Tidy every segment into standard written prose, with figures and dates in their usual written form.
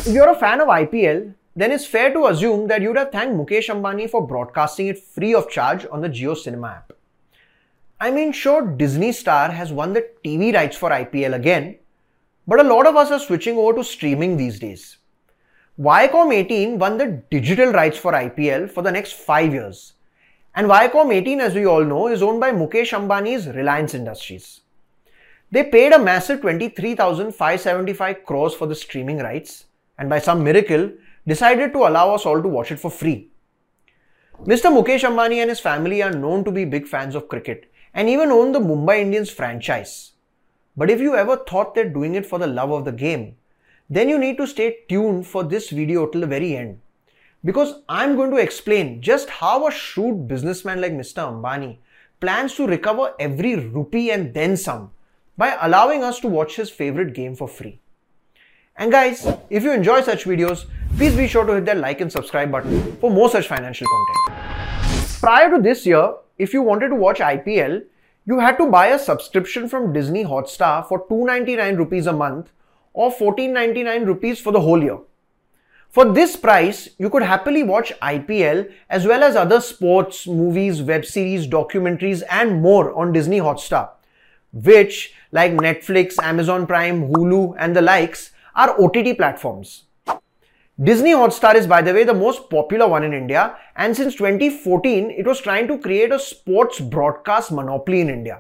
If you're a fan of IPL, then it's fair to assume that you'd have thanked Mukesh Ambani for broadcasting it free of charge on the Jio Cinema app. I mean, sure, Disney Star has won the TV rights for IPL again, but a lot of us are switching over to streaming these days. Viacom 18 won the digital rights for IPL for the next 5 years. And Viacom 18, as we all know, is owned by Mukesh Ambani's Reliance Industries. They paid a massive 23,575 crores for the streaming rights and by some miracle decided to allow us all to watch it for free. Mr. Mukesh Ambani and his family are known to be big fans of cricket and even own the Mumbai Indians franchise. But if you ever thought they're doing it for the love of the game, then you need to stay tuned for this video till the very end. Because I'm going to explain just how a shrewd businessman like Mr. Ambani plans to recover every rupee and then some by allowing us to watch his favorite game for free. And guys, if you enjoy such videos, please be sure to hit that like and subscribe button for more such financial content. Prior to this year, if you wanted to watch IPL, you had to buy a subscription from Disney Hotstar for 299 rupees a month or 1499 rupees for the whole year. For this price, you could happily watch IPL as well as other sports, movies, web series, documentaries and more on Disney Hotstar, which, like Netflix, Amazon Prime, Hulu and the likes, are OTT platforms. Disney Hotstar is, by the way, the most popular one in India, and since 2014, it was trying to create a sports broadcast monopoly in India.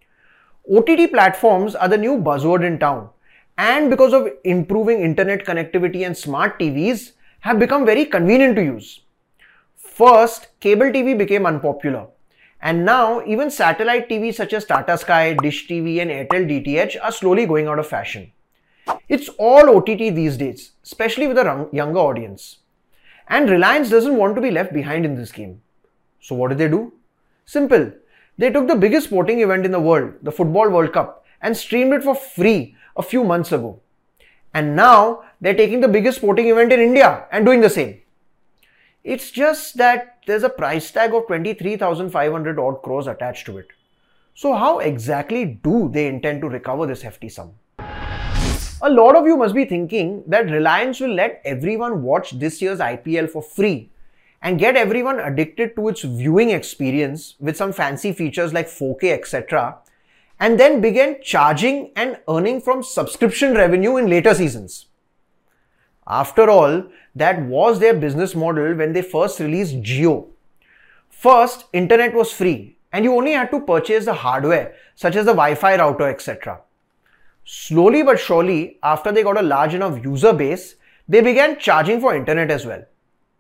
OTT platforms are the new buzzword in town, and because of improving internet connectivity and smart TVs, have become very convenient to use. First, cable TV became unpopular, and now even satellite TV such as Tata Sky, Dish TV and Airtel DTH are slowly going out of fashion. It's all OTT these days, especially with a younger audience. And Reliance doesn't want to be left behind in this game. So what did they do? Simple. They took the biggest sporting event in the world, the Football World Cup, and streamed it for free a few months ago. And now they're taking the biggest sporting event in India and doing the same. It's just that there's a price tag of 23,500 odd crores attached to it. So how exactly do they intend to recover this hefty sum? A lot of you must be thinking that Reliance will let everyone watch this year's IPL for free and get everyone addicted to its viewing experience with some fancy features like 4K, etc., and then begin charging and earning from subscription revenue in later seasons. After all, that was their business model when they first released Jio. First, internet was free and you only had to purchase the hardware such as the Wi-Fi router, etc. Slowly but surely, after they got a large enough user base, they began charging for internet as well.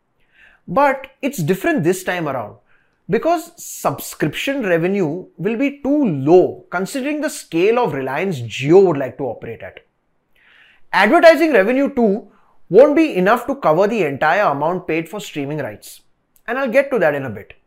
But it's different this time around because subscription revenue will be too low considering the scale of Reliance Jio would like to operate at. Advertising revenue too won't be enough to cover the entire amount paid for streaming rights. And I'll get to that in a bit.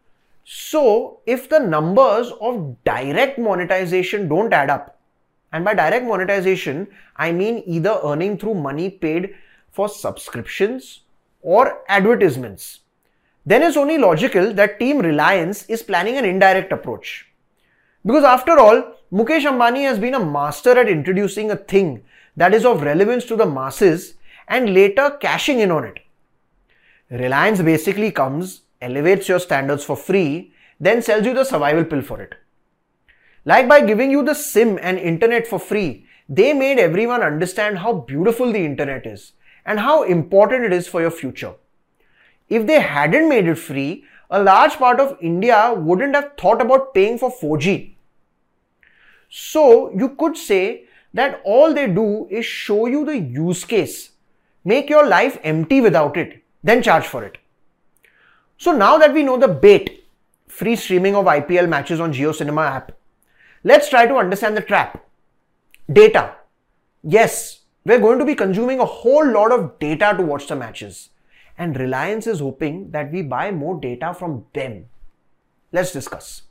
So, if the numbers of direct monetization don't add up, and by direct monetization, I mean either earning through money paid for subscriptions or advertisements, then it's only logical that Team Reliance is planning an indirect approach. Because after all, Mukesh Ambani has been a master at introducing a thing that is of relevance to the masses and later cashing in on it. Reliance basically comes, elevates your standards for free, then sells you the survival pill for it. Like by giving you the SIM and internet for free, they made everyone understand how beautiful the internet is and how important it is for your future. If they hadn't made it free, a large part of India wouldn't have thought about paying for 4G. So you could say that all they do is show you the use case, make your life empty without it, then charge for it. So now that we know the bait, free streaming of IPL matches on Jio Cinema app, let's try to understand the trap. Data. Yes, we're going to be consuming a whole lot of data to watch the matches. And Reliance is hoping that we buy more data from them. Let's discuss.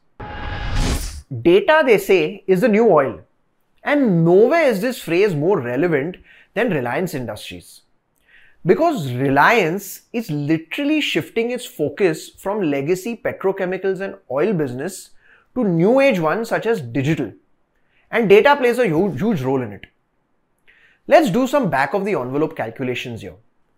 Data, they say, is the new oil. And nowhere is this phrase more relevant than Reliance Industries. Because Reliance is literally shifting its focus from legacy petrochemicals and oil business to new age ones such as digital. And data plays a huge role in it. Let's do some back of the envelope calculations here.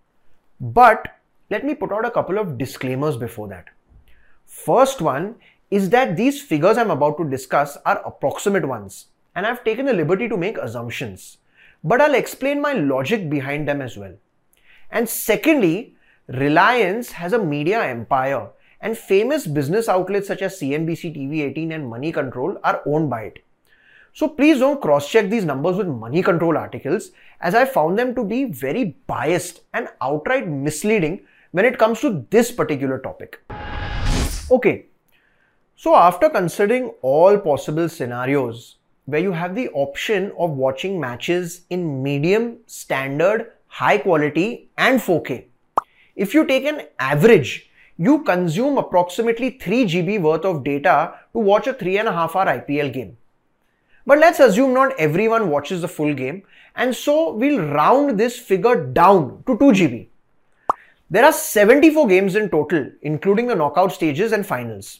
But let me put out a couple of disclaimers before that. First one is that these figures I'm about to discuss are approximate ones, and I've taken the liberty to make assumptions, but I'll explain my logic behind them as well. And secondly, Reliance has a media empire, and famous business outlets such as CNBC, TV18 and Money Control are owned by it. So please don't cross-check these numbers with Money Control articles, as I found them to be very biased and outright misleading when it comes to this particular topic. Okay, so after considering all possible scenarios where you have the option of watching matches in medium, standard, high quality and 4K, if you take an average, you consume approximately 3 GB worth of data to watch a 3.5-hour IPL game. But let's assume not everyone watches the full game, and so we'll round this figure down to 2 GB. There are 74 games in total, including the knockout stages and finals.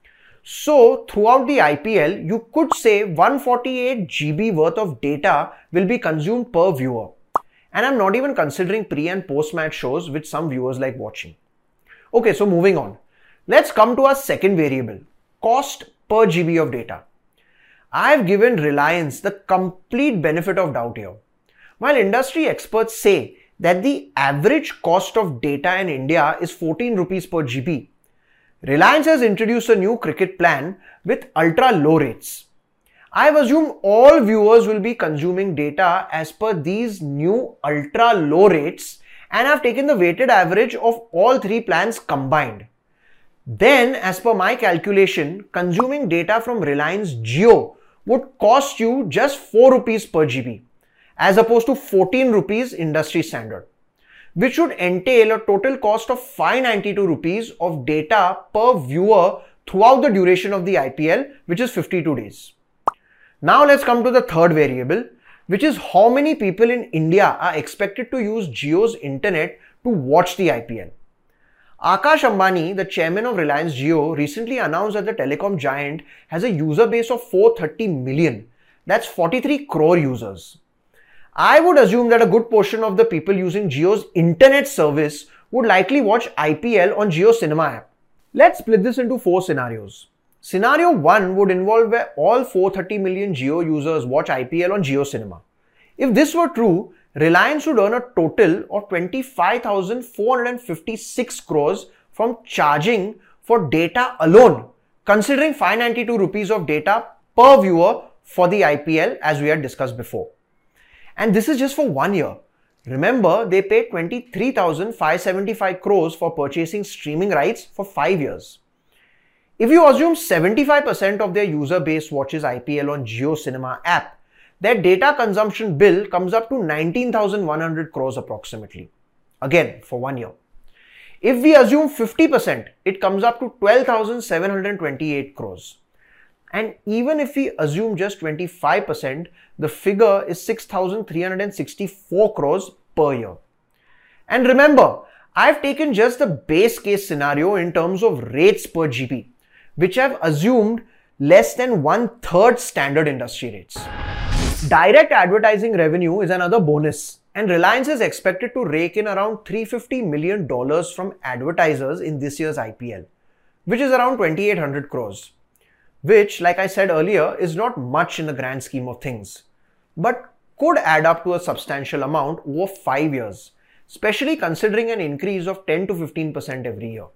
So throughout the IPL, you could say 148 GB worth of data will be consumed per viewer. And I'm not even considering pre and post match shows which some viewers like watching. Okay, so moving on. Let's come to our second variable, cost per GB of data. I've given Reliance the complete benefit of doubt here. While industry experts say that the average cost of data in India is 14 rupees per GB, Reliance has introduced a new cricket plan with ultra low rates. I've assumed all viewers will be consuming data as per these new ultra low rates, and I've taken the weighted average of all three plans combined. Then, as per my calculation, consuming data from Reliance Jio would cost you just 4 rupees per GB, as opposed to 14 rupees industry standard, which would entail a total cost of 592 rupees of data per viewer throughout the duration of the IPL, which is 52 days. Now let's come to the third variable, which is how many people in India are expected to use Jio's internet to watch the IPL. Akash Ambani, the chairman of Reliance Jio, recently announced that the telecom giant has a user base of 430 million. That's 43 crore users. I would assume that a good portion of the people using Jio's internet service would likely watch IPL on Jio Cinema app. Let's split this into 4 scenarios. Scenario 1 would involve where all 430 million Jio users watch IPL on Jio Cinema. If this were true, Reliance would earn a total of 25,456 crores from charging for data alone, considering 592 rupees of data per viewer for the IPL as we had discussed before. And this is just for 1 year. Remember, they paid 23,575 crores for purchasing streaming rights for 5 years. If you assume 75% of their user base watches IPL on Jio Cinema app, their data consumption bill comes up to 19,100 crores approximately. Again, for 1 year. If we assume 50%, it comes up to 12,728 crores. And even if we assume just 25%, the figure is 6,364 crores per year. And remember, I've taken just the base case scenario in terms of rates per GB, which I've assumed less than 1/3 standard industry rates. Direct advertising revenue is another bonus, and Reliance is expected to rake in around $350 million from advertisers in this year's IPL, which is around 2,800 crores. Which, like I said earlier, is not much in the grand scheme of things, but could add up to a substantial amount over 5 years, especially considering an increase of 10 to 15% every year.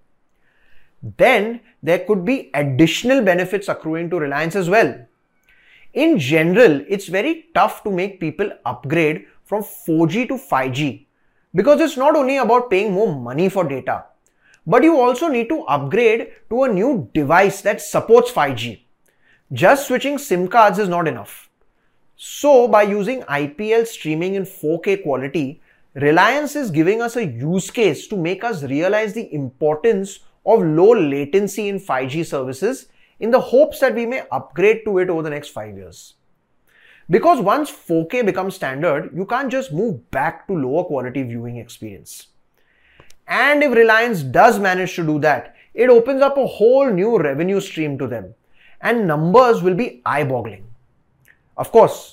Then there could be additional benefits accruing to Reliance as well. In general, it's very tough to make people upgrade from 4G to 5G because it's not only about paying more money for data, but you also need to upgrade to a new device that supports 5G. Just switching SIM cards is not enough. So by using IPL streaming in 4K quality, Reliance is giving us a use case to make us realize the importance of low latency in 5G services in the hopes that we may upgrade to it over the next 5 years. Because once 4K becomes standard, you can't just move back to lower quality viewing experience. And if Reliance does manage to do that, it opens up a whole new revenue stream to them, and numbers will be eye-boggling. Of course,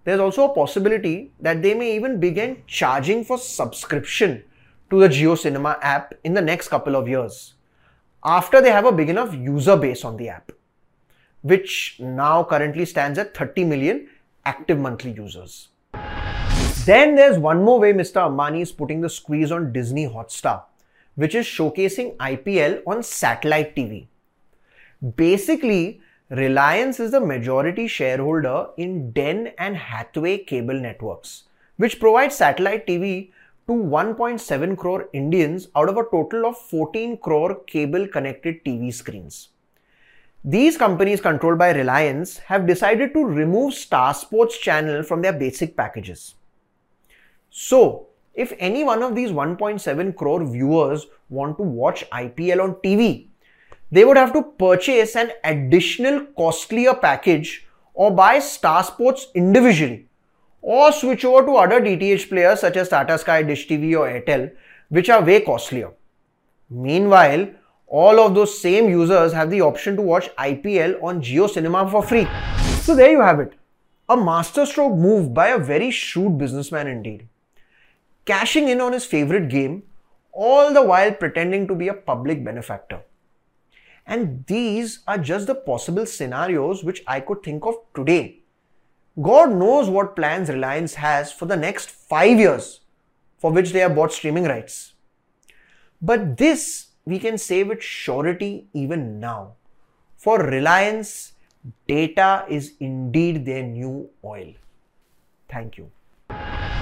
there's also a possibility that they may even begin charging for subscription to the Jio Cinema app in the next couple of years, after they have a big enough user base on the app, which now currently stands at 30 million active monthly users. Then there's one more way Mr. Ambani is putting the squeeze on Disney Hotstar, which is showcasing IPL on satellite TV. Basically, Reliance is the majority shareholder in Den and Hathway cable networks, which provide satellite TV to 1.7 crore Indians out of a total of 14 crore cable connected TV screens. These companies controlled by Reliance have decided to remove Star Sports channel from their basic packages. So, if any one of these 1.7 crore viewers want to watch IPL on TV, they would have to purchase an additional costlier package or buy Star Sports individually, or switch over to other DTH players such as Tata Sky, Dish TV or Airtel, which are way costlier. Meanwhile, all of those same users have the option to watch IPL on Jio Cinema for free. So there you have it. A masterstroke move by a very shrewd businessman indeed. Cashing in on his favorite game, all the while pretending to be a public benefactor. And these are just the possible scenarios which I could think of today. God knows what plans Reliance has for the next 5 years, for which they have bought streaming rights. But this we can say with surety even now. For Reliance, data is indeed their new oil. Thank you.